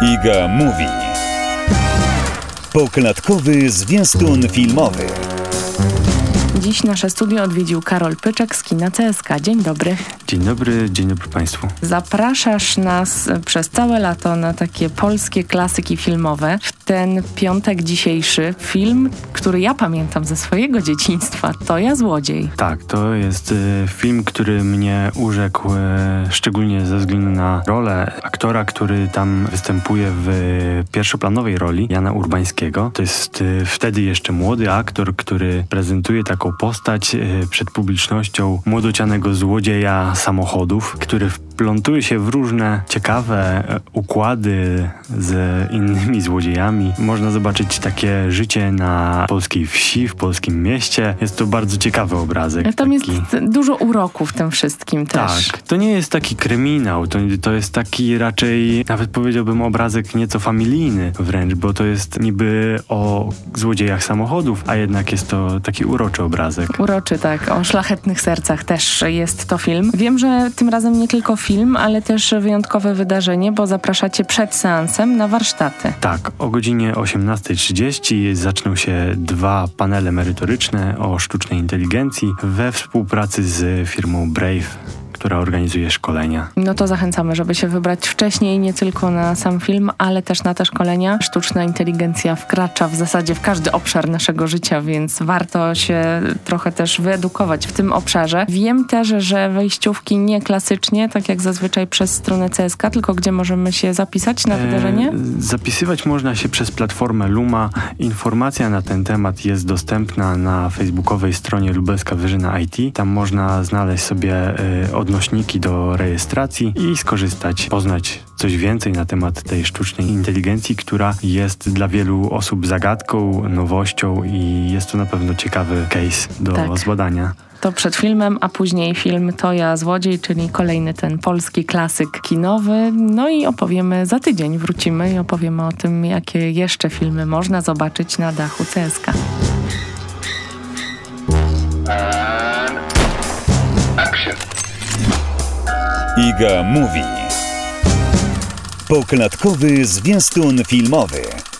Iga Mówi. Poklatkowy zwiastun filmowy. Dziś nasze studio odwiedził Karol Pyczek z kina CSK. Dzień dobry. Dzień dobry Państwu. Zapraszasz nas przez całe lato na takie polskie klasyki filmowe. W ten piątek dzisiejszy film, który ja pamiętam ze swojego dzieciństwa, to Ja Złodziej. Tak, to jest film, który mnie urzekł, szczególnie ze względu na rolę aktora, który tam występuje w pierwszoplanowej roli, Jana Urbańskiego. To jest wtedy jeszcze młody aktor, który prezentuje taką postać przed publicznością młodocianego złodzieja samochodów, który wplątuje się w różne ciekawe układy z innymi złodziejami. Można zobaczyć takie życie na polskiej wsi, w polskim mieście. Jest to bardzo ciekawy obrazek. Tam jest dużo uroku w tym wszystkim też. Tak, to nie jest taki kryminał, to jest taki raczej, nawet powiedziałbym, obrazek nieco familijny wręcz, bo to jest niby o złodziejach samochodów, a jednak jest to taki uroczy obrazek. Uroczy, tak. O szlachetnych sercach też jest to film. Wiem, że tym razem nie tylko film, ale też wyjątkowe wydarzenie, bo zapraszacie przed seansem na warsztaty. Tak, o godzinie 18:30 zaczną się 2 panele merytoryczne o sztucznej inteligencji we współpracy z firmą Brave, która organizuje szkolenia. No to zachęcamy, żeby się wybrać wcześniej, nie tylko na sam film, ale też na te szkolenia. Sztuczna inteligencja wkracza w zasadzie w każdy obszar naszego życia, więc warto się trochę też wyedukować w tym obszarze. Wiem też, że wejściówki nie klasycznie, tak jak zazwyczaj przez stronę CSK, tylko gdzie możemy się zapisać na wydarzenie? Zapisywać można się przez platformę Luma. Informacja na ten temat jest dostępna na facebookowej stronie Lubelska Wyżyna IT. Tam można znaleźć sobie odnośniki do rejestracji i skorzystać, poznać coś więcej na temat tej sztucznej inteligencji, która jest dla wielu osób zagadką, nowością i jest to na pewno ciekawy case do zbadania. To przed filmem, a później film To Ja Złodziej, czyli kolejny ten polski klasyk kinowy. No i opowiemy za tydzień, wrócimy i opowiemy o tym, jakie jeszcze filmy można zobaczyć na dachu CSK. Iga Mówi. Poklatkowy zwiastun filmowy.